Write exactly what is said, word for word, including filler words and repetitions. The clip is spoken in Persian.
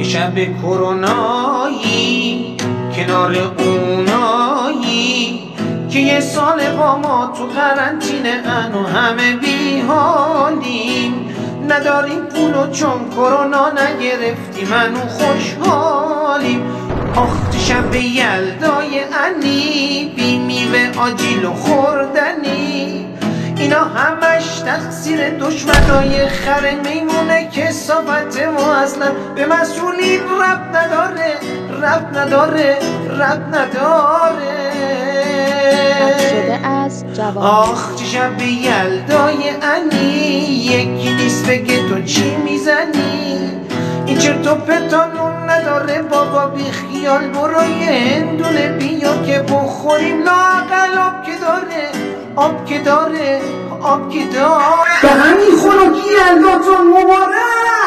یه شب کرونایی کنار اونایی که یه سال با ما تو قرنطینه ان و همه بی حالیم، نداریم پولو چون کرونا نگرفتیم منو خوشحالیم. آخ شب یلدای انی بی میوه آجیل و خوردنی، اینا همش تقصیر دشمنای خر میمونه که صافته و اصلا به مسئولین رب نداره رب نداره رب نداره. شده از جوان. آخ چه شب یلدای انی، یکی نیست بگه تو چی میزنی، این چرت و پرتا نون نداره بابا بی خیال، برو یه هندونه بیا که بخوریم، لااقل آب که داره آب که داره آب که داره. به همین خوراکی یلداتون مبارک.